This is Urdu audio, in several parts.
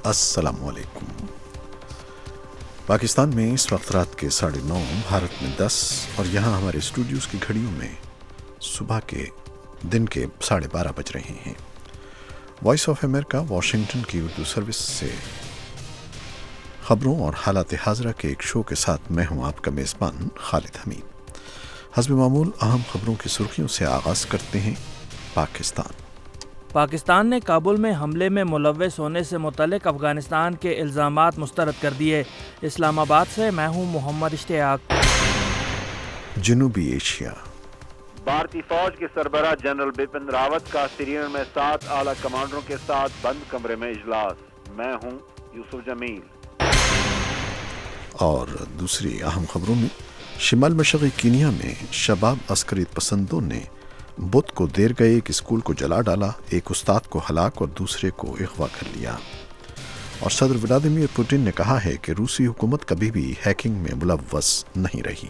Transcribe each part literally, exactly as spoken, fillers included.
अस्सलाम वालेकुम। पाकिस्तान में इस वक्त रात के साढ़े नौ, भारत में दस और यहाँ हमारे स्टूडियोज़ की घड़ियों में सुबह के दिन के साढ़े बारह बज रहे हैं। वॉइस ऑफ अमेरिका वाशिंगटन की उर्दू सर्विस से ख़बरों और हालात हाज़रा के एक शो के साथ मैं हूँ आपका मेज़बान खालिद हमीद। हस्ब मामूल अहम ख़बरों की सुर्खियों से आगाज़ करते हैं। पाकिस्तान पाकिस्तान ने काबुल में हमले में मुलव्वस होने से मुतल्लिक अफ़गानिस्तान के इल्ज़ामात मुस्तरद कर दिए। इस्लामाबाद से मैं हूँ मोहम्मद इश्तियाक। जनूबी एशिया भारतीय फौज के सरबराह जनरल बिपिन रावत का श्रीनगर में सात आला कमांडरों के साथ बंद कमरे में इजलास। मैं हूँ यूसुफ जमील। और दूसरी अहम खबरों में शिमाल मशरक़ी कीनिया में शबाब अस्करी पसंदों ने बुध को देर गए एक स्कूल को जला डाला, एक उस्ताद को हलाक और दूसरे को अगवा कर लिया। और सदर व्लादिमीर पुतिन ने कहा है कि रूसी हुकूमत कभी भी हैकिंग में मुलव्वस नहीं रही।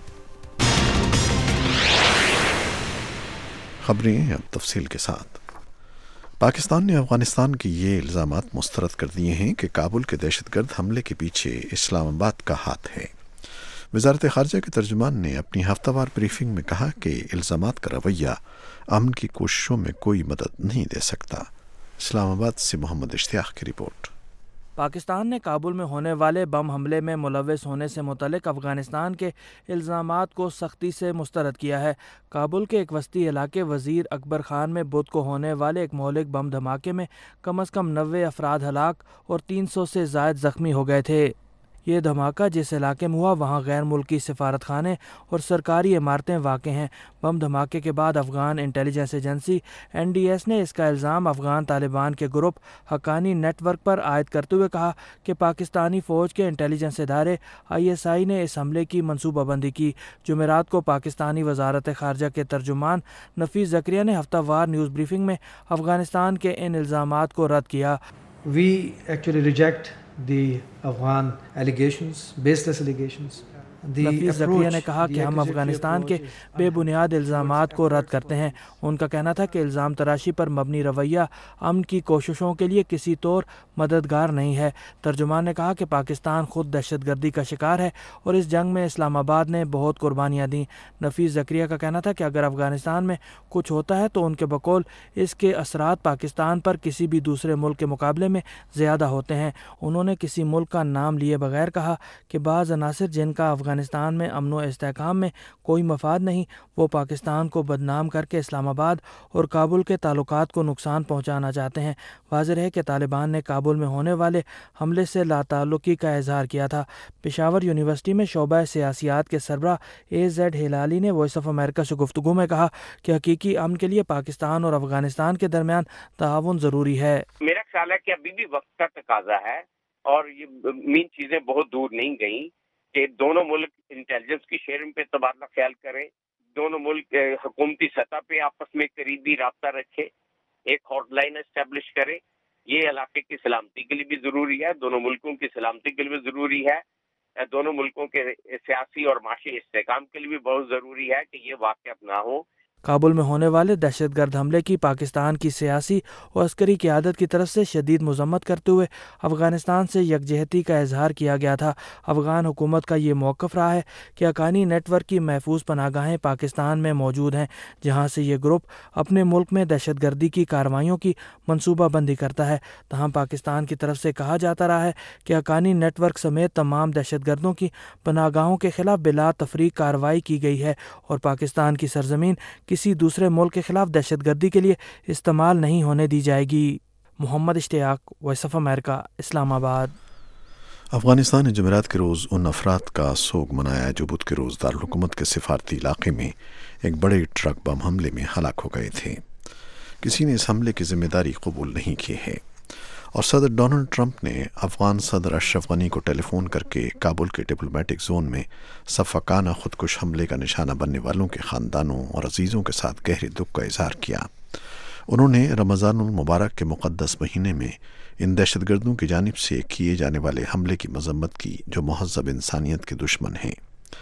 खबरें अब तफसील के साथ। पाकिस्तान ने अफगानिस्तान के ये इल्ज़ामात मुस्तरद कर दिए हैं कि काबुल के दहशतगर्द हमले के पीछे इस्लामाबाद का हाथ है। वज़ारत ख़ारजा के तर्जुमान ने अपनी हफ्तावार ब्रीफिंग में कहा कि इल्ज़ामात का रवैया अमन की कोशिशों में कोई मदद नहीं दे सकता। इस्लामाबाद से मोहम्मद इश्तियाक की रिपोर्ट। पाकिस्तान ने काबुल में होने वाले बम हमले में मुलव्वस होने से मुतल्लिक अफ़गानिस्तान के इल्ज़ामात को सख्ती से मुस्तरद किया है। काबुल के एक वस्ती इलाके वज़ीर अकबर ख़ान में बुध को होने वाले एक मौलिक बम धमाके में कम अज़ कम नब्बे अफराद हलाक और तीन सौ से ज़ायद ज़ख्मी हो गए थे। ये धमाका जिस इलाके में हुआ वहाँ गैर मुल्की सिफारत खाने और सरकारी इमारतें वाक़ हैं। बम धमाके के बाद Afghan intelligence agency N D S ने इसका इल्ज़ाम अफ़गान तालिबान के ग्रुप हक्कानी नेटवर्क पर आयद करते हुए कहा कि पाकिस्तानी फ़ौज के इंटेलिजेंस इदारे आई एस आई ने इस हमले की मनसूबाबंदी की। जुमेरात को पाकिस्तानी वज़ारत ख़ारजा के तर्जुमान नफ़ीस ज़करिया ने हफ्तावार न्यूज़ ब्रीफिंग में अफ़गानिस्तान के इन इल्ज़ामात को रद्द किया। We actually reject the Afghan allegations, baseless allegations. नफ़ीस ज़करिया ने कहा कि हम अफ़गानिस्तान के बेबुनियाद इल्ज़ामात को रद्द करते हैं। उनका कहना था कि इल्ज़ाम तराशी पर मबनी रवैया अमन की कोशिशों के लिए किसी तौर मददगार नहीं है। तर्जुमान ने कहा कि पाकिस्तान खुद दहशतगर्दी का शिकार है और इस जंग में इस्लामाबाद ने बहुत कुर्बानियाँ दी। नफ़ीस ज़करिया का कहना था कि अगर अफ़गानिस्तान में कुछ होता है तो उनके बकौल इसके असरात पाकिस्तान पर किसी भी दूसरे मुल्क के मुकाबले में ज़्यादा होते हैं। उन्होंने किसी मुल्क का नाम लिए बगैर कहा कि बाज़ अनासिर जिनका अफ़गानिस्तान में अमन व इस्तेहकाम में कोई मफाद नहीं, वो पाकिस्तान को बदनाम करके इस्लामाबाद और काबुल के ताल्लुकात को नुकसान पहुंचाना चाहते हैं। वाज़ेह है कि तालिबान ने काबुल में होने वाले हमले से लाताल्लुकी का इजहार किया था। पेशावर यूनिवर्सिटी में शोबा सियासियात के सरबराह ए जेड हिलाली ने वॉइस ऑफ अमेरिका से गुफ्तगू में कहा कि हकीकी अमन के लिए पाकिस्तान और अफगानिस्तान के दरमियान ताउन ज़रूरी है। मेरा ख्याल है कि अभी भी वक्त का तकाजा है और ये मीन चीज़ें बहुत दूर नहीं गई कि दोनों मुल्क इंटेलिजेंस की शेयरिंग पे तबादला ख्याल करें, दोनों मुल्क हुकूमती सतह पे आपस में करीबी राब्ता रखे, एक हॉटलाइन एस्टेब्लिश करें। ये इलाके की सलामती के लिए भी ज़रूरी है, दोनों मुल्कों की सलामती के लिए भी ज़रूरी है, दोनों मुल्कों के सियासी और माशी इस्तेहकाम के लिए भी बहुत ज़रूरी है कि ये वाक़या ना हो। काबुल में होने वाले दहशतगर्द हमले की पाकिस्तान की सियासी और अस्करी क़यादत की तरफ से शदीद मज़म्मत करते हुए अफ़गानिस्तान से यकजहती का इजहार किया गया था। अफ़गान हुकूमत का ये मौक़िफ़ रहा है कि हक्कानी नेटवर्क की महफूज पनाहगाहें पाकिस्तान में मौजूद हैं, जहाँ से ये ग्रुप अपने मुल्क में दहशतगर्दी की कार्रवाइयों की मनसूबाबंदी करता है। तहम पाकिस्तान की तरफ से कहा जाता रहा है कि हक्कानी नेटवर्क समेत तमाम दहशतगर्दों की पनाहगाहों के ख़िलाफ़ बिला तफरीक कार्रवाई की गई है और पाकिस्तान की सरजमीन किसी दूसरे मुल्क के खिलाफ दहशतगर्दी के लिए इस्तेमाल नहीं होने दी जाएगी। Mohammad Ishtiaq, Voice of America, Islamabad. Afghanistan ने जुमेरात के रोज़ उन अफराद का सोग मनाया जो बुध के रोज़ दारुल हुकूमत के सिफारती इलाके में एक बड़े ट्रक बम हमले में हलाक हो गए थे। किसी ने इस हमले की जिम्मेदारी कबूल नहीं की है और सदर डोनाल्ड ट्रंप ने अफ़गान सदर अशरफ गनी को टेलीफोन करके काबुल के डिप्लोमेटिक जोन में सफ़ाकाना खुदकुश हमले का निशाना बनने वालों के ख़ानदानों और अजीज़ों के साथ गहरे दुख का इजहार किया। उन्होंने रमज़ानुल मुबारक के मुक़द्दस महीने में इन दहशतगर्दों की जानिब से किए जाने वाले हमले की मज़म्मत की जो महज़ब इंसानियत के दुश्मन हैं।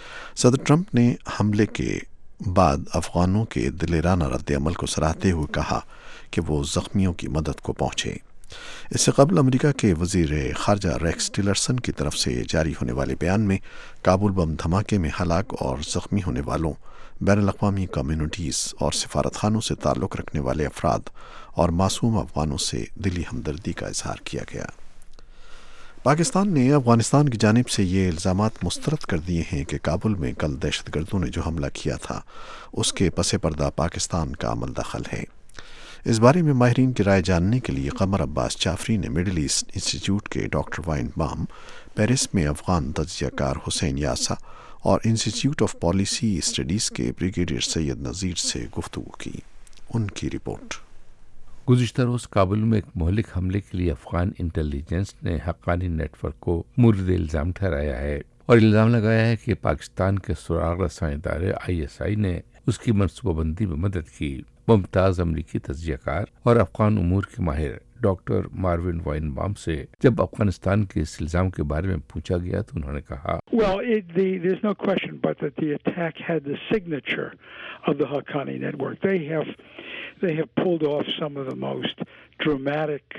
सदर ट्रंप ने हमले के बाद अफ़गानों के दिलेराना रद्द अमल को सराहते हुए कहा कि वो ज़ख्मियों की मदद को पहुँचे। اس سے قبل امریکہ کے وزیر خارجہ ریکس ٹیلرسن کی طرف سے جاری ہونے والے بیان میں کابل بم دھماکے میں ہلاک اور زخمی ہونے والوں، بین الاقوامی کمیونٹیز اور سفارت خانوں سے تعلق رکھنے والے افراد اور معصوم افغانوں سے دلی ہمدردی کا اظہار کیا گیا۔ پاکستان نے افغانستان کی جانب سے یہ الزامات مسترد کر دیے ہیں کہ کابل میں کل دہشت گردوں نے جو حملہ کیا تھا اس کے پس پردہ پاکستان کا عمل دخل ہے۔ اس بارے میں ماہرین کی رائے جاننے کے لیے قمر عباس جعفری نے مڈل ایسٹ انسٹیٹیوٹ کے ڈاکٹر وائن بام، پیرس میں افغان تجزیہ کار حسین یاسا اور انسٹیٹیوٹ آف پالیسی اسٹڈیز کے بریگیڈیئر سید نذیر سے گفتگو کی۔ ان کی رپورٹ۔ گزشتہ روز کابل میں ایک مہلک حملے کے لیے افغان انٹیلیجنس نے حقانی نیٹ ورک کو مورد الزام ٹھہرایا ہے اور الزام لگایا ہے کہ پاکستان کے سراغ رساں ادارے آئی ایس آئی نے اس کی منصوبہ بندی میں مدد کی۔ ممتاز امریکی تجزیہ کار اور افغان امور کے ماہر ڈاکٹر ماروین وائن بام سے جب افغانستان کے اس الزام کے بارے میں پوچھا گیا تو انہوں نے کہا Well, it, the, there's no question but that the attack had the signature of the Haqqani network. They have they have pulled off some of the most dramatic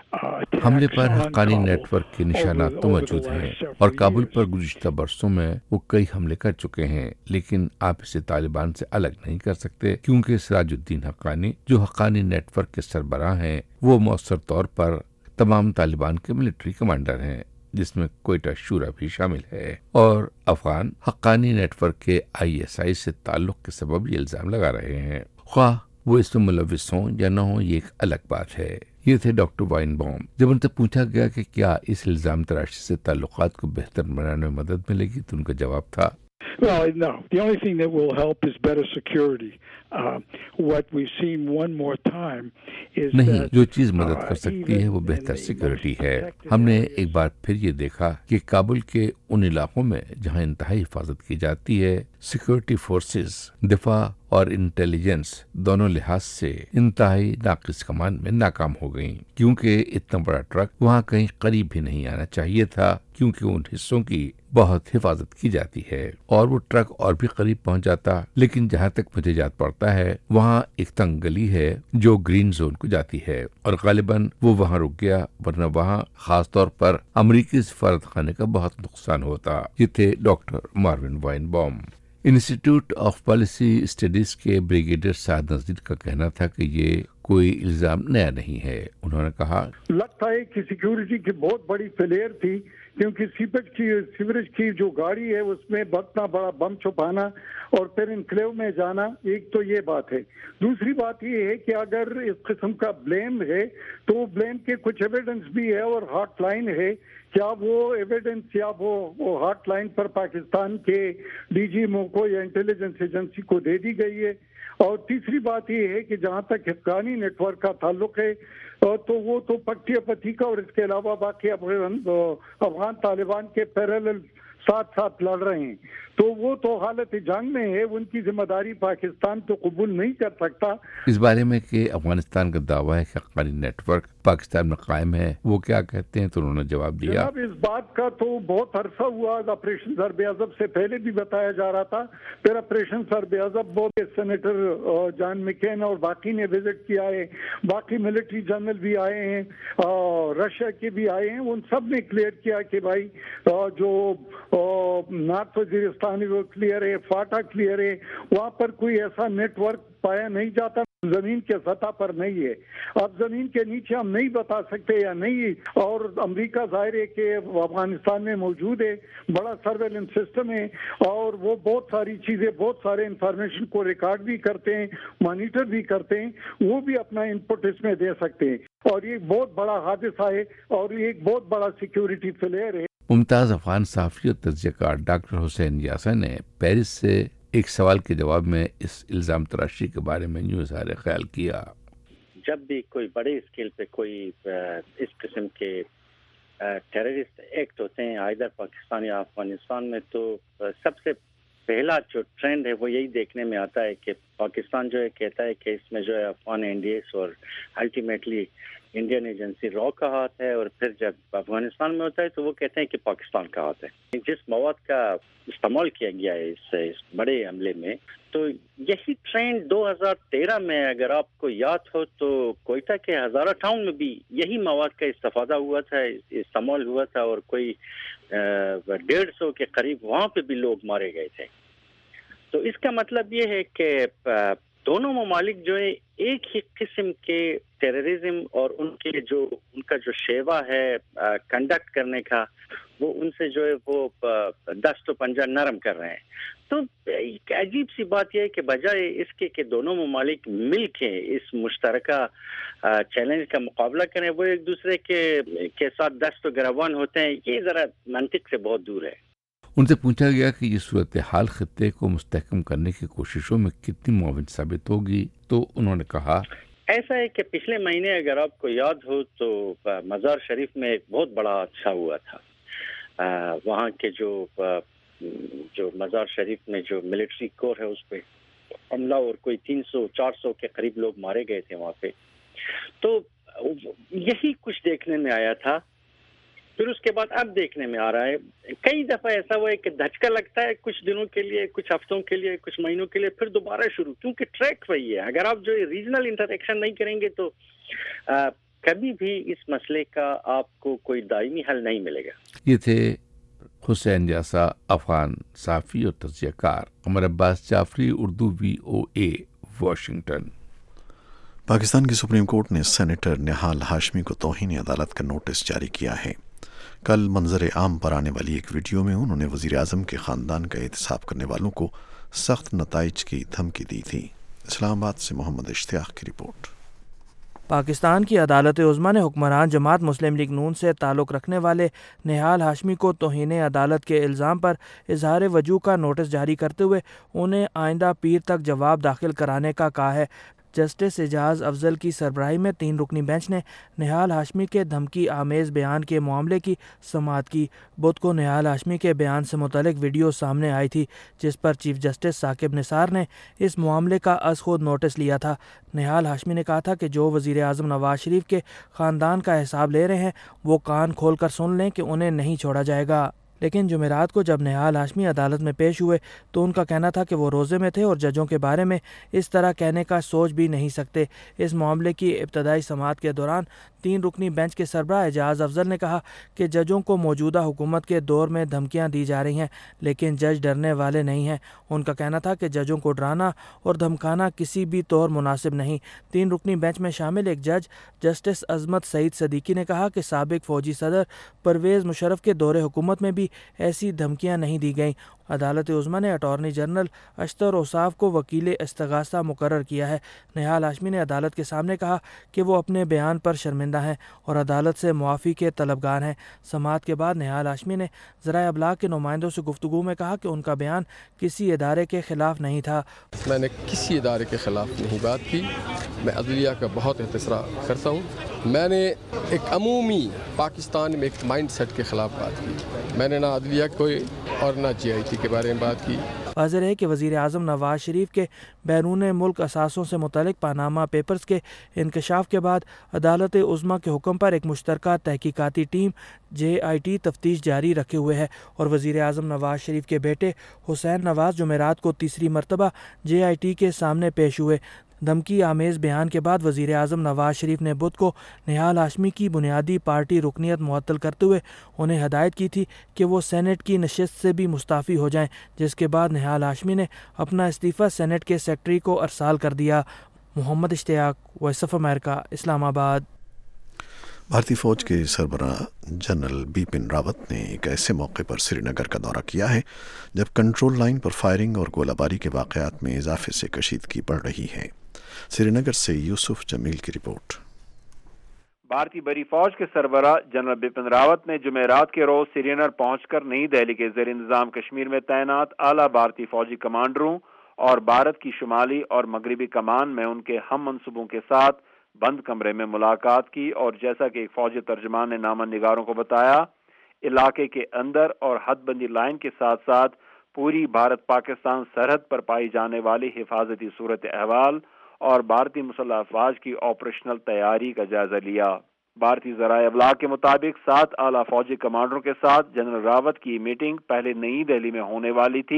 حملے پر حقانی نیٹ ورک کے نشانات تو موجود ہیں اور کابل پر گزشتہ برسوں میں وہ کئی حملے کر چکے ہیں، لیکن آپ اسے طالبان سے الگ نہیں کر سکتے کیونکہ سراج الدین حقانی جو حقانی نیٹ ورک کے سربراہ ہیں وہ مؤثر طور پر تمام طالبان کے ملٹری کمانڈر ہیں، جس میں کوئٹہ شورا بھی شامل ہے، اور افغان حقانی نیٹ ورک کے آئی ایس آئی سے تعلق کے سبب یہ الزام لگا رہے ہیں۔ خواہ وہ اس میں ملوث ہوں یا نہ ہوں، یہ ایک الگ بات ہے۔ یہ تھے ڈاکٹر وائن بام۔ جب ان سے پوچھا گیا کہ کیا اس الزام تراشی سے تعلقات کو بہتر بنانے میں مدد ملے گی تو ان کا جواب تھا Well, no. The only thing that will help is better security. Uh, what we've seen one more time is نہیں، that جو چیز مدد کر سکتی ہے وہ بہتر سیکورٹی ہے۔ ہم نے ایک بار پھر یہ دیکھا کہ کابل کے ان علاقوں میں جہاں انتہائی حفاظت کی جاتی ہے، سیکورٹی فورسز دفاع اور انٹیلیجنس دونوں لحاظ سے انتہائی ناقص کمان میں ناکام ہو گئیں، کیونکہ اتنا بڑا ٹرک وہاں کہیں قریب بھی نہیں آنا چاہیے تھا، کیونکہ ان حصوں کی بہت حفاظت کی جاتی ہے، اور وہ ٹرک اور بھی قریب پہنچ جاتا، لیکن جہاں تک مجھے یاد پڑتا ہے وہاں ایک تنگ گلی ہے جو گرین زون کو جاتی ہے، اور غالباً وہ وہاں رک گیا، ورنہ وہاں خاص طور پر امریکی سفارت خانے کا بہت نقصان ہوتا۔ یہ تھے doctor Marvin Weinbaum. Institute of Policy Studies کے بریگیڈیئر سید نذیر کا کہنا تھا کہ یہ کوئی الزام نیا نہیں ہے۔ انہوں نے کہا لگتا ہے کہ سیکیورٹی کی بہت بڑی فیلئر تھی، کیونکہ سیپیج کی سیوریج کی جو گاڑی ہے اس میں اتنا بڑا بم چھپانا اور پھر انکلیو میں جانا، ایک تو یہ بات ہے۔ دوسری بات یہ ہے کہ اگر اس قسم کا بلیم ہے تو بلیم کے کچھ ایویڈنس بھی ہے اور ہاٹ لائن ہے، کیا وہ ایویڈنس یا وہ ہاٹ لائن پر پاکستان کے ڈی جی مو کو یا انٹیلیجنس ایجنسی کو دے دی گئی ہے؟ اور تیسری بات یہ ہے کہ جہاں تک حقانی نیٹ ورک کا تعلق ہے تو وہ تو پٹیا پتی کا اور اس کے علاوہ باقی افغان طالبان کے پیرالل ساتھ ساتھ لڑ رہے ہیں، تو وہ تو حالت جنگ میں ہے، ان کی ذمہ داری پاکستان تو قبول نہیں کر سکتا۔ اس بارے میں کہ افغانستان کا دعویٰ ہے کہ حقانی نیٹ ورک پاکستان میں قائم ہے، وہ کیا کہتے ہیں تو انہوں نے جواب دیا جناب اس بات کا تو بہت عرصہ ہوا، آپریشن ضرب اعظم سے پہلے بھی بتایا جا رہا تھا، پھر آپریشن ضرب اعظم بہت سینیٹر جان مکین اور باقی نے وزٹ کیا ہے، باقی ملٹری جنرل بھی آئے ہیں، رشیا کے بھی آئے ہیں، ان سب نے کلیئر کیا کہ بھائی جو نارتھ وزیرستان وہ کلیئر ہے، فاٹا کلیئر ہے، وہاں پر کوئی ایسا نیٹ ورک پایا نہیں جاتا، زمین کے سطح پر نہیں ہے۔ اب زمین کے نیچے ہم نہیں بتا سکتے یا نہیں، اور امریکہ ظاہر ہے کہ افغانستان میں موجود ہے، بڑا سرویلنس سسٹم ہے، اور وہ بہت ساری چیزیں، بہت سارے انفارمیشن کو ریکارڈ بھی کرتے ہیں، مانیٹر بھی کرتے ہیں، وہ بھی اپنا انپٹ اس میں دے سکتے ہیں، اور یہ بہت بڑا حادثہ ہے اور یہ ایک بہت بڑا سیکیورٹی فیلئر ہے۔ ممتاز افغان صحافی اور تجزیہ کار ڈاکٹر حسین یاسا نے پیرس سے ایک سوال کے جواب میں اس الزام تراشی کے بارے میں یوں اظہار خیال کیا۔ جب بھی کوئی بڑے اسکیل پہ کوئی اس قسم کے ٹیررسٹ ایکٹ ہوتے ہیں ادھر پاکستان یا افغانستان میں، تو سب سے پہلا جو ٹرینڈ ہے وہ یہی دیکھنے میں آتا ہے کہ پاکستان جو ہے کہتا ہے کہ اس میں جو ہے افغان این ڈی ایس اور الٹیمیٹلی انڈین ایجنسی را کا ہاتھ ہے، اور پھر جب افغانستان میں ہوتا ہے تو وہ کہتے ہیں کہ پاکستان کا ہاتھ ہے۔ جس مواد کا استعمال کیا گیا ہے اس, اس بڑے حملے میں، تو یہی ٹرینڈ دو ہزار تیرہ میں اگر آپ کو یاد ہو تو کوئٹہ کے ہزارہ ٹاؤن میں بھی یہی مواد کا استفادہ ہوا تھا، استعمال ہوا تھا، اور کوئی ڈیڑھ سو کے قریب وہاں پہ بھی لوگ مارے گئے تھے. تو اس کا مطلب یہ ہے کہ دونوں ممالک جو ہے ایک ہی قسم کے ٹیررزم اور ان کے جو ان کا جو شیوا ہے کنڈکٹ کرنے کا، وہ ان سے جو ہے وہ دست و پنجہ نرم کر رہے ہیں. تو ایک عجیب سی بات یہ ہے کہ بجائے اس کے کہ دونوں ممالک مل کے اس مشترکہ چیلنج کا مقابلہ کریں، وہ ایک دوسرے کے کے ساتھ دست و گریبان ہوتے ہیں. یہ ذرا منطق سے بہت دور ہے. ان سے پوچھا گیا کہ یہ صورتحال خطے کو مستحکم کرنے کی کوششوں میں کتنی معاون ثابت ہوگی، تو انہوں نے کہا ایسا ہے کہ پچھلے مہینے اگر آپ کو یاد ہو تو مزار شریف میں ایک بہت بڑا حادثہ ہوا تھا. وہاں کے جو جو مزار شریف میں جو ملٹری کور ہے اس پہ حملہ، اور کوئی تین سو چار سو کے قریب لوگ مارے گئے تھے وہاں پہ. تو یہی کچھ دیکھنے میں آیا تھا. پھر اس کے بعد اب دیکھنے میں آ رہا ہے، کئی دفعہ ایسا ہوا ہے کہ دھچکا لگتا ہے کچھ دنوں کے لیے، کچھ ہفتوں کے لیے، کچھ مہینوں کے لیے، پھر دوبارہ شروع، کیونکہ ٹریک وہی ہے. اگر آپ جو ریجنل انٹریکشن نہیں کریں گے تو آ, کبھی بھی اس مسئلے کا آپ کو کوئی دائمی حل نہیں ملے گا. یہ تھے حسین جاسا، افغان صحافی اور تجزیہ کار. Umar Abbas Jafri, Urdu V O A, Washington. Pakistan کی سپریم کورٹ نے سینیٹر نہال ہاشمی کو توہین عدالت کا نوٹس جاری کیا ہے. کل منظر عام پر آنے والی ایک ویڈیو میں انہوں نے وزیر اعظم کے خاندان کا احتساب کرنے والوں کو سخت نتائج کی دھمکی دی تھی. اسلام آباد سے محمد اشتیاق کی رپورٹ. پاکستان کی عدالت عظمیٰ نے حکمران جماعت مسلم لیگ نون سے تعلق رکھنے والے نہال ہاشمی کو توہین عدالت کے الزام پر اظہار وجوہ کا نوٹس جاری کرتے ہوئے انہیں آئندہ پیر تک جواب داخل کرانے کا کہا ہے. جسٹس اعجاز افضل کی سربراہی میں تین رکنی بینچ نے نہال ہاشمی کے دھمکی آمیز بیان کے معاملے کی سماعت کی. بدھ کو نہال ہاشمی کے بیان سے متعلق ویڈیو سامنے آئی تھی جس پر چیف جسٹس ثاقب نثار نے اس معاملے کا از خود نوٹس لیا تھا. نہال ہاشمی نے کہا تھا کہ جو وزیر اعظم نواز شریف کے خاندان کا حساب لے رہے ہیں وہ کان کھول کر سن لیں کہ انہیں نہیں چھوڑا جائے گا. لیکن جمعرات کو جب نہال ہاشمی عدالت میں پیش ہوئے تو ان کا کہنا تھا کہ وہ روزے میں تھے اور ججوں کے بارے میں اس طرح کہنے کا سوچ بھی نہیں سکتے. اس معاملے کی ابتدائی سماعت کے دوران تین رکنی بینچ کے سربراہ اعجاز افضل نے کہا کہ ججوں کو موجودہ حکومت کے دور میں دھمکیاں دی جا رہی ہیں لیکن جج ڈرنے والے نہیں ہیں. ان کا کہنا تھا کہ ججوں کو ڈرانا اور دھمکانا کسی بھی طور مناسب نہیں. تین رکنی بینچ میں شامل ایک جج جسٹس عظمت سعید صدیقی نے کہا کہ سابق فوجی صدر پرویز مشرف کے دور حکومت میں بھی ایسی دھمکیاں نہیں دی گئیں. عدالت عظمیٰ نے اٹارنی جنرل اشتر اوصاف کو وکیل استغاثہ مقرر کیا ہے. نہال ہاشمی نے عدالت کے سامنے کہا کہ وہ اپنے بیان پر شرمندہ ہیں اور عدالت سے معافی کے طلبگار ہیں. سماعت کے بعد نہال ہاشمی نے ذرائع ابلاغ کے نمائندوں سے گفتگو میں کہا کہ ان کا بیان کسی ادارے کے خلاف نہیں تھا. میں نے کسی ادارے کے خلاف نہیں بات کی. میں عدلیہ کا بہت احترام کرتا ہوں. میں نے ایک عمومی پاکستان میں ایک مائنڈ سیٹ کے خلاف بات کی. میں نے نہ عدلیہ کوئی اور نہ جی آئی ٹی کے بارے میں بات کی. واضح ہے کہ وزیر اعظم نواز شریف کے بیرون ملک اثاثوں سے متعلق پاناما پیپرز کے انکشاف کے بعد عدالت عظمیٰ کے حکم پر ایک مشترکہ تحقیقاتی ٹیم جے آئی ٹی تفتیش جاری رکھے ہوئے ہے اور وزیر اعظم نواز شریف کے بیٹے حسین نواز جمعرات کو تیسری مرتبہ جے آئی ٹی کے سامنے پیش ہوئے. دھمکی آمیز بیان کے بعد وزیر اعظم نواز شریف نے بدھ کو نہال ہاشمی کی بنیادی پارٹی رکنیت معطل کرتے ہوئے انہیں ہدایت کی تھی کہ وہ سینٹ کی نشست سے بھی مستعفی ہو جائیں، جس کے بعد نہال ہاشمی نے اپنا استعفیٰ سینٹ کے سیکرٹری کو ارسال کر دیا. محمد اشتیاق، وائس آف امریکہ، اسلام آباد. بھارتی فوج کے سربراہ جنرل بپن راوت نے ایک ایسے موقع پر سری نگر کا دورہ کیا ہے جب کنٹرول لائن پر فائرنگ اور گولہ باری کے واقعات میں اضافے سے کشیدگی بڑھ رہی ہے. سری نگر سے یوسف جمیل کی رپورٹ. بھارتی بری فوج کے سربراہ جنرل بپن راوت نے جمعرات کے روز سری نگر پہنچ کر نئی دہلی کے زیر انتظام کشمیر میں تعینات اعلیٰ بھارتی فوجی کمانڈروں اور بھارت کی شمالی اور مغربی کمان میں ان کے ہم منصبوں کے ساتھ بند کمرے میں ملاقات کی اور جیسا کہ ایک فوجی ترجمان نے نامہ نگاروں کو بتایا، علاقے کے اندر اور حد بندی لائن کے ساتھ ساتھ پوری بھارت پاکستان سرحد پر پائی جانے والی حفاظتی صورت احوال اور بھارتی مسلح افواج کی آپریشنل تیاری کا جائزہ لیا. بھارتی ذرائع ابلاغ کے مطابق سات اعلیٰ فوجی کمانڈروں کے ساتھ جنرل راوت کی میٹنگ پہلے نئی دہلی میں ہونے والی تھی،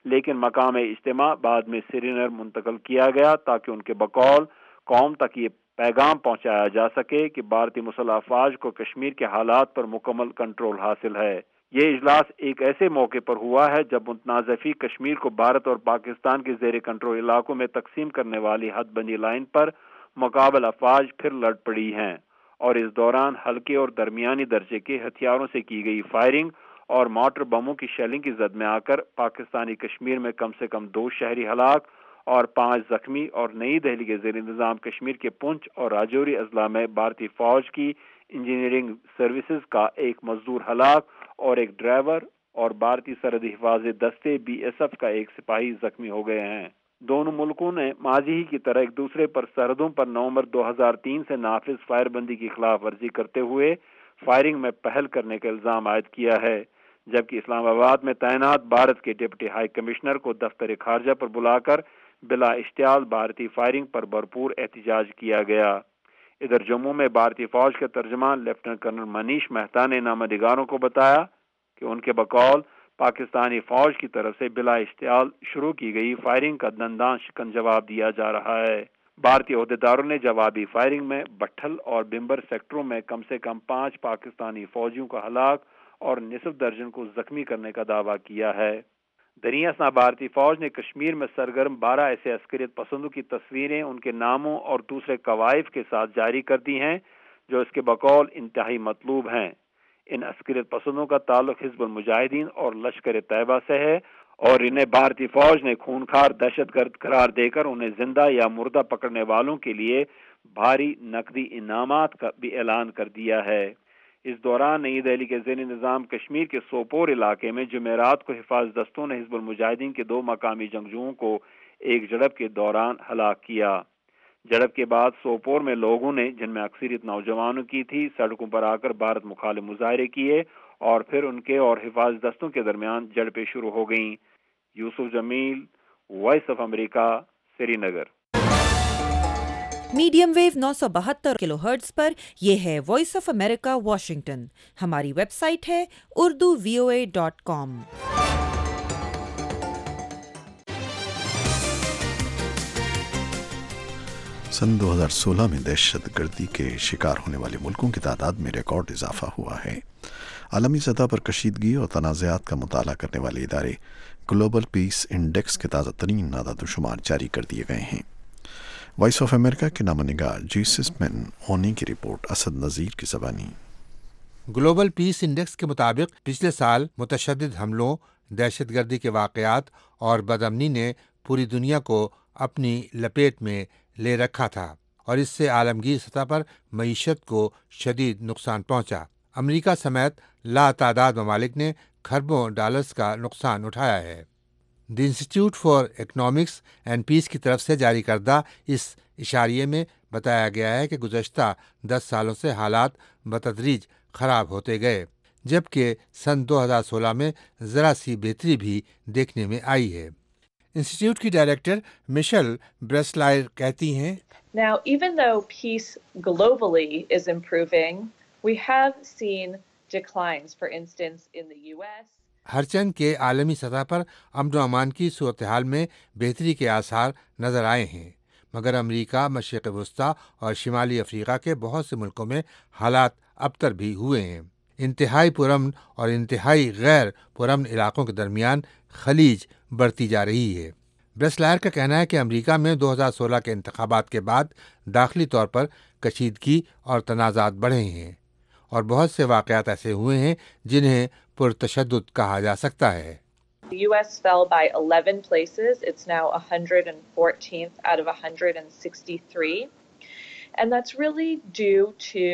لیکن مقام اجتماع بعد میں سری نگر منتقل کیا گیا تاکہ ان کے بقول قوم تک یہ پیغام پہنچایا جا سکے کہ بھارتی مسلح افواج کو کشمیر کے حالات پر مکمل کنٹرول حاصل ہے۔ یہ اجلاس ایک ایسے موقع پر ہوا ہے جب متنازع کشمیر کو بھارت اور پاکستان کے زیر کنٹرول علاقوں میں تقسیم کرنے والی حد بندی لائن پر مقابل افواج پھر لڑ پڑی ہیں، اور اس دوران ہلکے اور درمیانی درجے کے ہتھیاروں سے کی گئی فائرنگ اور مارٹر بموں کی شیلنگ کی زد میں آ کر پاکستانی کشمیر میں کم سے کم دو شہری ہلاک اور پانچ زخمی، اور نئی دہلی کے زیر انتظام کشمیر کے پونچھ اور راجوری اضلاع میں بھارتی فوج کی انجینئرنگ سروسز کا ایک مزدور ہلاک اور ایک ڈرائیور، اور بھارتی سرحدی حفاظتی دستے بی ایس ایف کا ایک سپاہی زخمی ہو گئے ہیں۔ دونوں ملکوں نے ماضی ہی کی طرح ایک دوسرے پر سرحدوں پر نومبر دو ہزار تین سے نافذ فائر بندی کی خلاف ورزی کرتے ہوئے فائرنگ میں پہل کرنے کا الزام عائد کیا ہے، جبکہ اسلام آباد میں تعینات بھارت کے ڈپٹی ہائی کمشنر کو دفتر خارجہ پر بلا کر بلا اشتعال بھارتی فائرنگ پر بھرپور احتجاج کیا گیا۔ ادھر جموں میں بھارتی فوج کے ترجمان لیفٹیننٹ کرنل منیش مہتا نے نامہ نگاروں کو بتایا کہ ان کے بقول پاکستانی فوج کی طرف سے بلا اشتعال شروع کی گئی فائرنگ کا دندان شکن جواب دیا جا رہا ہے۔ بھارتی عہدیداروں نے جوابی فائرنگ میں بٹھل اور بمبر سیکٹروں میں کم سے کم پانچ پاکستانی فوجیوں کا ہلاک اور نصف درجن کو زخمی کرنے کا دعویٰ کیا ہے۔ دریں اثنا بھارتی فوج نے کشمیر میں سرگرم بارہ ایسے عسکریت پسندوں کی تصویریں ان کے ناموں اور دوسرے قوائف کے ساتھ جاری کر دی ہیں جو اس کے بقول انتہائی مطلوب ہیں۔ ان عسکریت پسندوں کا تعلق حزب المجاہدین اور لشکر طیبہ سے ہے، اور انہیں بھارتی فوج نے خونخوار دہشت گرد قرار دے کر انہیں زندہ یا مردہ پکڑنے والوں کے لیے بھاری نقدی انعامات کا بھی اعلان کر دیا ہے۔ اس دوران نئی دہلی کے زیر انتظام کشمیر کے سوپور علاقے میں جمعرات کو حفاظت دستوں نے حزب المجاہدین کے دو مقامی جنگجوؤں کو ایک جھڑپ کے دوران ہلاک کیا۔ جھڑپ کے بعد سوپور میں لوگوں نے، جن میں اکثریت نوجوانوں کی تھی، سڑکوں پر آ کر بھارت مخالف مظاہرے کیے اور پھر ان کے اور حفاظت دستوں کے درمیان جھڑپیں شروع ہو گئیں۔ Yusuf Jamil, Voice of America, Srinagar. Medium wave نو سو بہتر کلو ہرٹز پر یہ ہے وائس آف امریکہ واشنگٹن۔ ہماری ویب سائٹ ہے اردو وی او اے ڈاٹ کام۔ سن دو ہزار سولہ میں دہشت گردی کے شکار ہونے والے ملکوں کی تعداد میں ریکارڈ اضافہ ہوا ہے۔ عالمی سطح پر کشیدگی اور تنازعات کا مطالعہ کرنے والے ادارے گلوبل پیس انڈیکس کے تازہ ترین اعداد و شمار جاری کر دیے گئے ہیں۔ وائس آف امریکہ کے نامہ نگار جیسس مین اونی کی رپورٹ، اسد نذیر کی زبانی۔ گلوبل پیس انڈیکس کے مطابق پچھلے سال متشدد حملوں، دہشت گردی کے واقعات اور بدامنی نے پوری دنیا کو اپنی لپیٹ میں لے رکھا تھا، اور اس سے عالمگیر سطح پر معیشت کو شدید نقصان پہنچا۔ امریکہ سمیت لا تعداد ممالک نے کھربوں ڈالرز کا نقصان اٹھایا ہے۔ The Institute for Economics and Peace کی طرف سے جاری کردہ اس اشاریے میں بتایا گیا ہے کہ گزشتہ دس سالوں سے حالات بتدریج خراب ہوتے گئے، جبکہ سن دو ہزار سولہ میں ذرا سی بہتری بھی دیکھنے میں آئی ہے۔ انسٹیٹیوٹ کی ڈائریکٹر مشیل بریسلائر کہتی ہیں، Now, even though peace globally is improving, we have seen declines, for instance, in the U S. ہرچند کے عالمی سطح پر امن و امان کی صورتحال میں بہتری کے آثار نظر آئے ہیں، مگر امریکہ، مشرق وسطیٰ اور شمالی افریقہ کے بہت سے ملکوں میں حالات ابتر بھی ہوئے ہیں۔ انتہائی پرامن اور انتہائی غیر پرامن علاقوں کے درمیان خلیج بڑھتی جا رہی ہے۔ بریسلائر کا کہنا ہے کہ امریکہ میں دو ہزار سولہ کے انتخابات کے بعد داخلی طور پر کشیدگی اور تنازعات بڑھے ہیں، اور بہت سے واقعات ایسے ہوئے ہیں جنہیں پرتشدد کہا جا سکتا ہے۔ The U S fell by eleven places. It's now one hundred fourteenth out of one hundred sixty-three. And that's really due to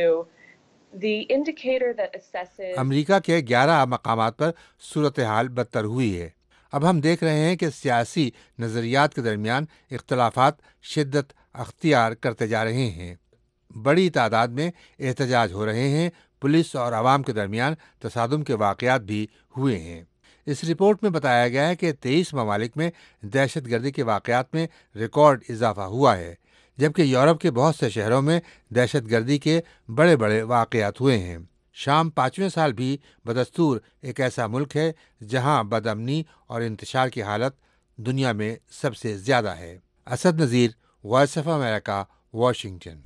the indicator that assesses امریکہ کے گیارہ مقامات پر صورتحال بدتر ہوئی ہے۔ اب ہم دیکھ رہے ہیں کہ سیاسی نظریات کے درمیان اختلافات شدت اختیار کرتے جا رہے ہیں، بڑی تعداد میں احتجاج ہو رہے ہیں، پولیس اور عوام کے درمیان تصادم کے واقعات بھی ہوئے ہیں۔ اس رپورٹ میں بتایا گیا ہے کہ تیئیس ممالک میں دہشت گردی کے واقعات میں ریکارڈ اضافہ ہوا ہے، جبکہ یورپ کے بہت سے شہروں میں دہشت گردی کے بڑے بڑے واقعات ہوئے ہیں۔ شام پانچویں سال بھی بدستور ایک ایسا ملک ہے جہاں بدامنی اور انتشار کی حالت دنیا میں سب سے زیادہ ہے۔ Asad Nazir, Voice of America, Washington.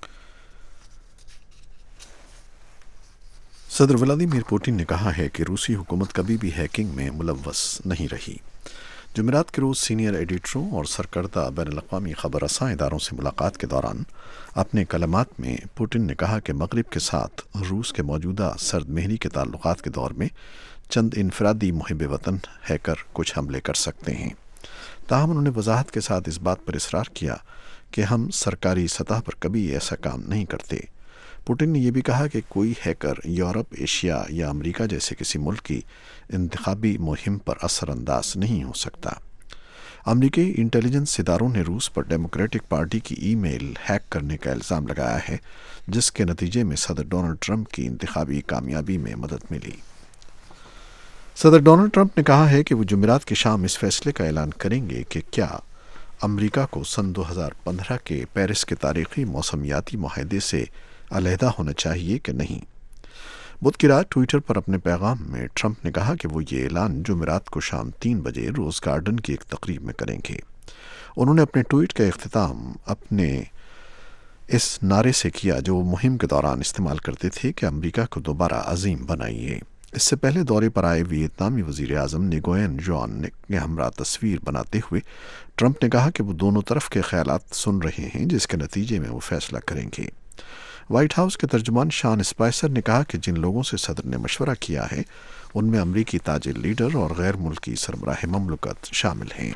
صدر ولادیمیر پوٹن نے کہا ہے کہ روسی حکومت کبھی بھی ہیکنگ میں ملوث نہیں رہی۔ جمعرات کے روز سینئر ایڈیٹروں اور سرکردہ بین الاقوامی خبر رساں اداروں سے ملاقات کے دوران اپنے کلمات میں پوٹن نے کہا کہ مغرب کے ساتھ روس کے موجودہ سرد مہری کے تعلقات کے دور میں چند انفرادی محب وطن ہیکر کچھ حملے کر سکتے ہیں۔ تاہم انہوں نے وضاحت کے ساتھ اس بات پر اصرار کیا کہ ہم سرکاری سطح پر کبھی ایسا کام نہیں کرتے۔ پوٹن نے یہ بھی کہا کہ کوئی ہیکر یورپ، ایشیا یا امریکہ جیسے کسی ملک کی انتخابی مہم پر اثر انداز نہیں ہو سکتا۔ امریکی انٹیلیجنس اداروں نے روس پر ڈیموکریٹک پارٹی کی ای میل ہیک کرنے کا الزام لگایا ہے، جس کے نتیجے میں صدر ڈونلڈ ٹرمپ کی انتخابی کامیابی میں مدد ملی۔ صدر ڈونلڈ ٹرمپ نے کہا ہے کہ وہ جمعرات کی شام اس فیصلے کا اعلان کریں گے کہ کیا امریکہ کو سن دو ہزار پندرہ کے پیرس کے تاریخی موسمیاتی معاہدے سے علیحدہ ہونا چاہیے کہ نہیں۔ بدھ کی رات ٹویٹر پر اپنے پیغام میں ٹرمپ نے کہا کہ وہ یہ اعلان جمعرات کو شام تین بجے روز گارڈن کی ایک تقریب میں کریں گے۔ انہوں نے اپنے ٹویٹ کا اختتام اپنے اس نعرے سے کیا جو وہ مہم کے دوران استعمال کرتے تھے کہ امریکہ کو دوبارہ عظیم بنائیے۔ اس سے پہلے دورے پر آئے ویتنامی وزیر اعظم نیگوین جوان کے ہمراہ تصویر بناتے ہوئے ٹرمپ نے کہا کہ وہ دونوں طرف کے خیالات سن رہے ہیں، جس کے نتیجے میں وہ فیصلہ کریں گے۔ وائٹ ہاؤس کے ترجمان شان اسپائسر نے کہا کہ جن لوگوں سے صدر نے مشورہ کیا ہے ان میں امریکی تاجر لیڈر اور غیر ملکی سربراہ مملکت شامل ہیں۔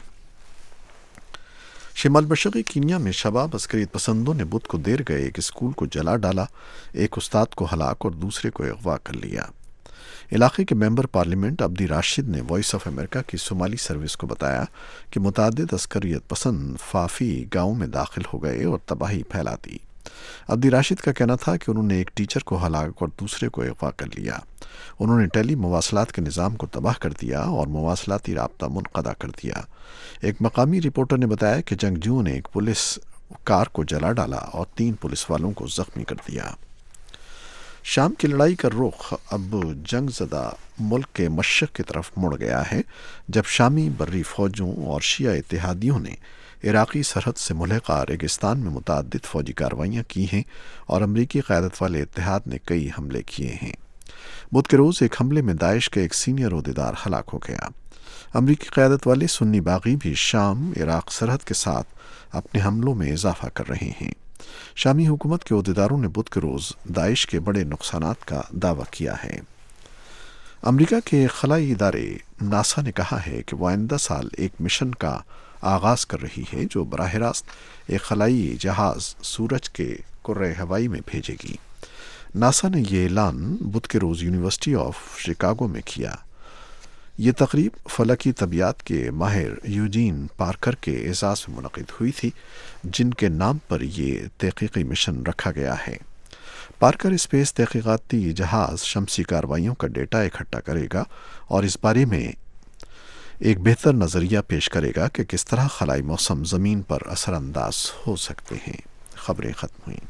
شمال مشرقی کینیا میں شباب عسکریت پسندوں نے بدھ کو دیر گئے ایک اسکول کو جلا ڈالا، ایک استاد کو ہلاک اور دوسرے کو اغوا کر لیا۔ علاقے کے ممبر پارلیمنٹ عبدی راشد نے وائس آف امریکہ کی صومالی سروس کو بتایا کہ متعدد عسکریت پسند فافی گاؤں میں داخل ہو گئے اور تباہی پھیلا دی۔ عبدی راشد کا کہنا تھا کہ انہوں نے ایک ٹیچر کو ہلاک اور دوسرے کو اغوا کر لیا۔ انہوں نے ٹیلی مواصلات کے نظام کو تباہ کر دیا اور مواصلاتی رابطہ منقطع کر دیا۔ ایک مقامی رپورٹر نے بتایا کہ جنگجوؤں نے ایک پولیس کار کو جلا ڈالا اور تین پولیس والوں کو زخمی کر دیا۔ شام کی لڑائی کا رخ اب جنگ زدہ ملک کے مشرق کی طرف مڑ گیا ہے، جب شامی بری فوجوں اور شیعہ اتحادیوں نے عراقی سرحد سے ملحقہ ریگستان میں متعدد فوجی کارروائیاں کی ہیں اور امریکی قیادت والے اتحاد نے کئی حملے کیے ہیں۔ بدھ کے روز ایک حملے میں داعش کا ایک سینئر عہدیدار ہلاک ہو گیا۔ امریکی قیادت والے سنی باغی بھی شام عراق سرحد کے ساتھ اپنے حملوں میں اضافہ کر رہے ہیں۔ شامی حکومت کے عہدیداروں نے بدھ کے روز داعش کے بڑے نقصانات کا دعویٰ کیا ہے۔ امریکہ کے خلائی ادارے ناسا نے کہا ہے کہ وہ آئندہ سال ایک مشن کا آغاز کر رہی ہے جو براہ راست ایک خلائی جہاز سورج کے کرۂ ہوائی میں بھیجے گی۔ ناسا نے یہ اعلان بدھ کے روز یونیورسٹی آف شکاگو میں کیا۔ یہ تقریب فلکی طبیعت کے ماہر یوجین پارکر کے اعزاز میں منعقد ہوئی تھی، جن کے نام پر یہ تحقیقی مشن رکھا گیا ہے۔ پارکر اسپیس تحقیقاتی جہاز شمسی کارروائیوں کا ڈیٹا اکٹھا کرے گا اور اس بارے میں ایک بہتر نظریہ پیش کرے گا کہ کس طرح خلائی موسم زمین پر اثر انداز ہو سکتے ہیں۔ خبریں ختم ہوئیں۔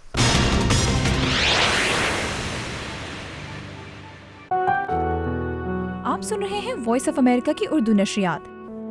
آپ سن رہے ہیں وائس آف امریکہ کی اردو نشریات۔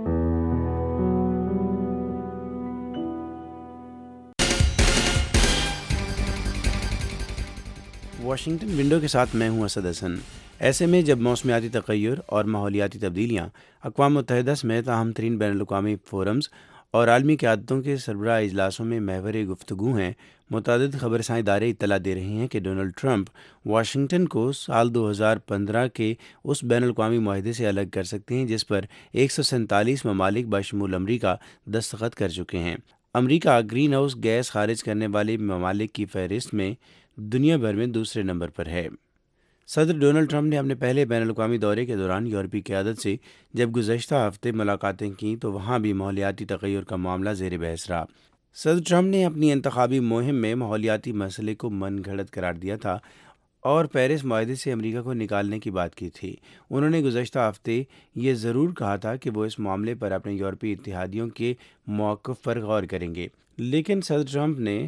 واشنگٹن ونڈو کے ساتھ میں ہوں اسد حسن۔ ایسے میں جب موسمیاتی تغیر اور ماحولیاتی تبدیلیاں اقوام متحدہ سمیت اہم ترین بین الاقوامی فورمز اور عالمی قیادتوں کے سربراہ اجلاسوں میں محور گفتگو ہیں، متعدد خبر رساں ادارے اطلاع دے رہے ہیں کہ ڈونلڈ ٹرمپ واشنگٹن کو سال دو ہزار پندرہ کے اس بین الاقوامی معاہدے سے الگ کر سکتے ہیں جس پر ایک سو سینتالیس ممالک بشمول امریکہ دستخط کر چکے ہیں۔ امریکہ گرین ہاؤس گیس خارج کرنے والے ممالک کی فہرست میں دنیا بھر میں دوسرے نمبر پر ہے۔ صدر ڈونلڈ ٹرمپ نے اپنے پہلے بین الاقوامی دورے کے دوران یورپی قیادت سے جب گزشتہ ہفتے ملاقاتیں کیں تو وہاں بھی ماحولیاتی تغیر کا معاملہ زیر بحث رہا۔ صدر ٹرمپ نے اپنی انتخابی مہم میں ماحولیاتی مسئلے کو من گھڑت قرار دیا تھا اور پیرس معاہدے سے امریکہ کو نکالنے کی بات کی تھی۔ انہوں نے گزشتہ ہفتے یہ ضرور کہا تھا کہ وہ اس معاملے پر اپنے یورپی اتحادیوں کے موقف پر غور کریں گے، لیکن صدر ٹرمپ نے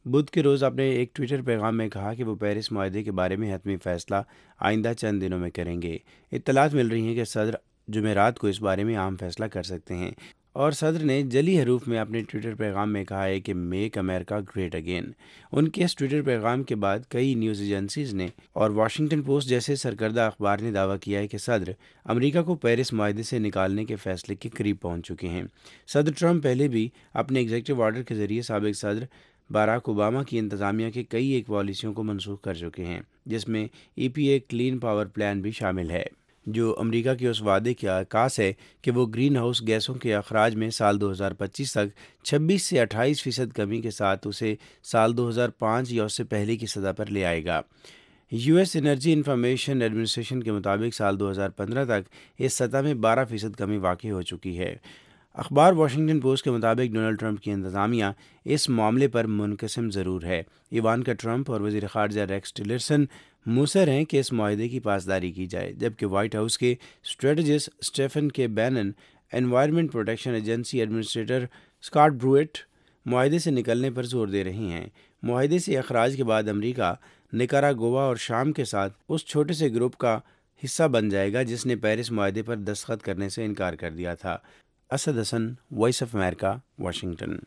بدھ کے روز اپنے ایک ٹویٹر پیغام میں کہا کہ وہ پیرس معاہدے کے بارے میں حتمی فیصلہ آئندہ چند دنوں میں کریں گے۔ اطلاعات مل رہی ہیں کہ صدر جمعرات کو اس بارے میں اہم فیصلہ کر سکتے ہیں، اور صدر نے جلی حروف میں اپنے ٹویٹر پیغام میں کہا ہے کہ میک امریکہ گریٹ اگین۔ ان کے اس ٹویٹر پیغام کے بعد کئی نیوز ایجنسیز نے اور واشنگٹن پوسٹ جیسے سرکردہ اخبار نے دعویٰ کیا ہے کہ صدر امریکہ کو پیرس معاہدے سے نکالنے کے فیصلے کے قریب پہنچ چکے ہیں۔ صدر ٹرمپ پہلے بھی اپنے ایگزیکٹو آرڈر کے ذریعے سابق صدر باراک اوباما کی انتظامیہ کے کئی ایک پالیسیوں کو منسوخ کر چکے ہیں، جس میں E P A clean power plan بھی شامل ہے، جو امریکہ کے اس وعدے کی عکاس ہے کہ وہ گرین ہاؤس گیسوں کے اخراج میں سال دو ہزار پچیس تک چھبیس سے اٹھائیس فیصد کمی کے ساتھ اسے سال دو ہزار پانچ یا اس سے پہلے کی سطح پر لے آئے گا۔ U S energy information administration کے مطابق سال دو ہزار پندرہ تک اس سطح میں بارہ فیصد کمی واقع ہو چکی ہے۔ اخبار واشنگٹن پوسٹ کے مطابق ڈونلڈ ٹرمپ کی انتظامیہ اس معاملے پر منقسم ضرور ہے۔ ایوانکا ٹرمپ اور وزیر خارجہ ریکس ٹیلرسن مصر ہیں کہ اس معاہدے کی پاسداری کی جائے، جبکہ وائٹ ہاؤس کے strategist Stephen K Bannon, environment protection agency administrator Scott Pruitt معاہدے سے نکلنے پر زور دے رہی ہیں۔ معاہدے سے اخراج کے بعد امریکہ نکاراگوا اور شام کے ساتھ اس چھوٹے سے گروپ کا حصہ بن جائے گا جس نے پیرس معاہدے پر دستخط کرنے سے انکار کر دیا تھا۔ Asad Hasan, Voice of America, Washington.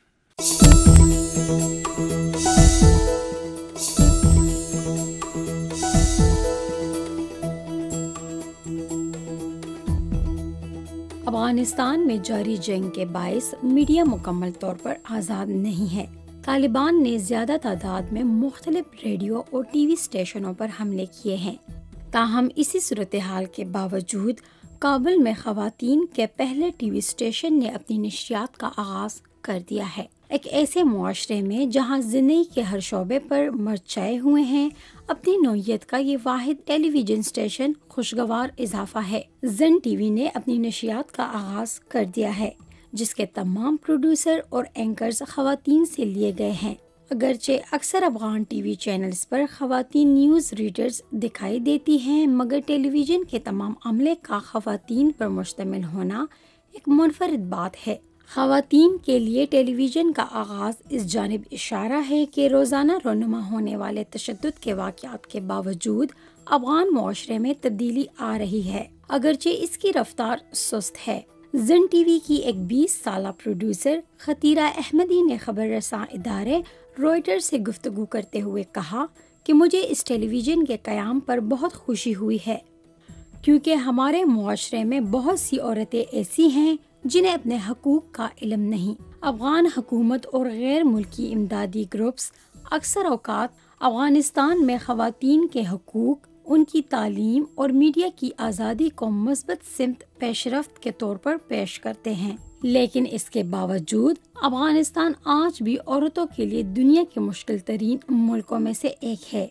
Afghanistan میں جاری جنگ کے باعث میڈیا مکمل طور پر آزاد نہیں ہے۔ طالبان نے زیادہ تعداد میں مختلف ریڈیو اور ٹی وی اسٹیشنوں پر حملے کیے ہیں۔ تاہم اسی صورتحال کے باوجود کابل میں خواتین کے پہلے ٹی وی اسٹیشن نے اپنی نشریات کا آغاز کر دیا ہے۔ ایک ایسے معاشرے میں جہاں زندگی کے ہر شعبے پر مرد چھائے ہوئے ہیں، اپنی نوعیت کا یہ واحد ٹیلی ویژن اسٹیشن خوشگوار اضافہ ہے۔ زن ٹی وی نے اپنی نشریات کا آغاز کر دیا ہے، جس کے تمام پروڈیوسر اور اینکرز خواتین سے لیے گئے ہیں۔ اگرچہ اکثر افغان ٹی وی چینلز پر خواتین نیوز ریڈرز دکھائی دیتی ہیں، مگر ٹیلی ویژن کے تمام عملے کا خواتین پر مشتمل ہونا ایک منفرد بات ہے۔ خواتین کے لیے ٹیلی ویژن کا آغاز اس جانب اشارہ ہے کہ روزانہ رونما ہونے والے تشدد کے واقعات کے باوجود افغان معاشرے میں تبدیلی آ رہی ہے، اگرچہ اس کی رفتار سست ہے۔ زن ٹی وی کی ایک بیس سالہ پروڈیوسر خطیرہ احمدی نے خبر رساں ادارے روئٹر سے گفتگو کرتے ہوئے کہا کہ مجھے اس ٹیلی ویژن کے قیام پر بہت خوشی ہوئی ہے، کیونکہ ہمارے معاشرے میں بہت سی عورتیں ایسی ہیں جنہیں اپنے حقوق کا علم نہیں۔ افغان حکومت اور غیر ملکی امدادی گروپس اکثر اوقات افغانستان میں خواتین کے حقوق، ان کی تعلیم اور میڈیا کی آزادی کو مثبت سمت پیش رفت کے طور پر پیش کرتے ہیں، لیکن اس کے باوجود افغانستان آج بھی عورتوں کے لیے دنیا کے مشکل ترین ملکوں میں سے ایک ہے۔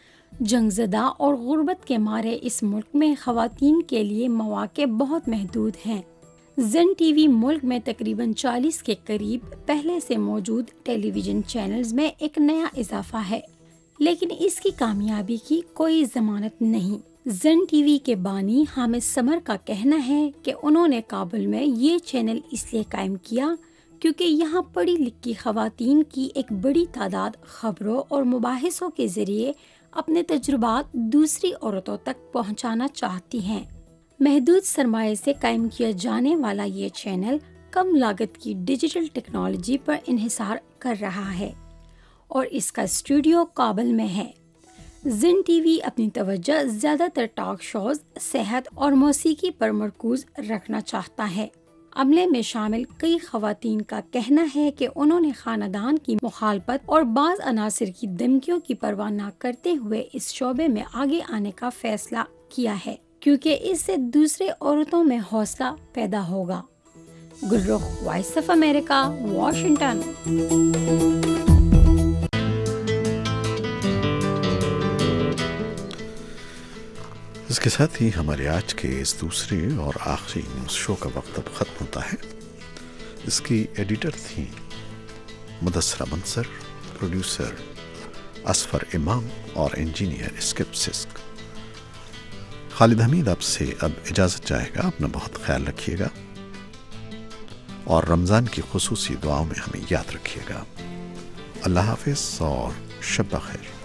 جنگ زدہ اور غربت کے مارے اس ملک میں خواتین کے لیے مواقع بہت محدود ہیں۔ زن ٹی وی ملک میں تقریباً چالیس کے قریب پہلے سے موجود ٹیلی ویژن چینلز میں ایک نیا اضافہ ہے، لیکن اس کی کامیابی کی کوئی ضمانت نہیں۔ زن ٹی وی کے بانی حامد سمر کا کہنا ہے کہ انہوں نے کابل میں یہ چینل اس لیے قائم کیا کیونکہ یہاں پڑھی لکھی خواتین کی ایک بڑی تعداد خبروں اور مباحثوں کے ذریعے اپنے تجربات دوسری عورتوں تک پہنچانا چاہتی ہیں۔ محدود سرمایہ سے قائم کیا جانے والا یہ چینل کم لاگت کی ڈیجیٹل ٹیکنالوجی پر انحصار کر رہا ہے اور اس کا اسٹوڈیو کابل میں ہے۔ زن ٹی وی اپنی توجہ زیادہ تر ٹاک شوز، صحت اور موسیقی پر مرکوز رکھنا چاہتا ہے۔ عملے میں شامل کئی خواتین کا کہنا ہے کہ انہوں نے خاندان کی مخالفت اور بعض عناصر کی دھمکیوں کی پرواہ نہ کرتے ہوئے اس شعبے میں آگے آنے کا فیصلہ کیا ہے، کیونکہ اس سے دوسرے عورتوں میں حوصلہ پیدا ہوگا۔ Gulrukh, Voice of America, Washington. اس کے ساتھ ہی ہمارے آج کے اس دوسرے اور آخری نیوز شو کا وقت اب ختم ہوتا ہے۔ اس کی ایڈیٹر تھیں مدثرہ منصر، پروڈیوسر اصفر امام اور انجینئر اسکپ سسک۔ خالد حمید آپ سے اب اجازت چاہے گا۔ اپنا بہت خیال رکھیے گا اور رمضان کی خصوصی دعاؤں میں ہمیں یاد رکھیے گا۔ اللہ حافظ اور شب بخیر.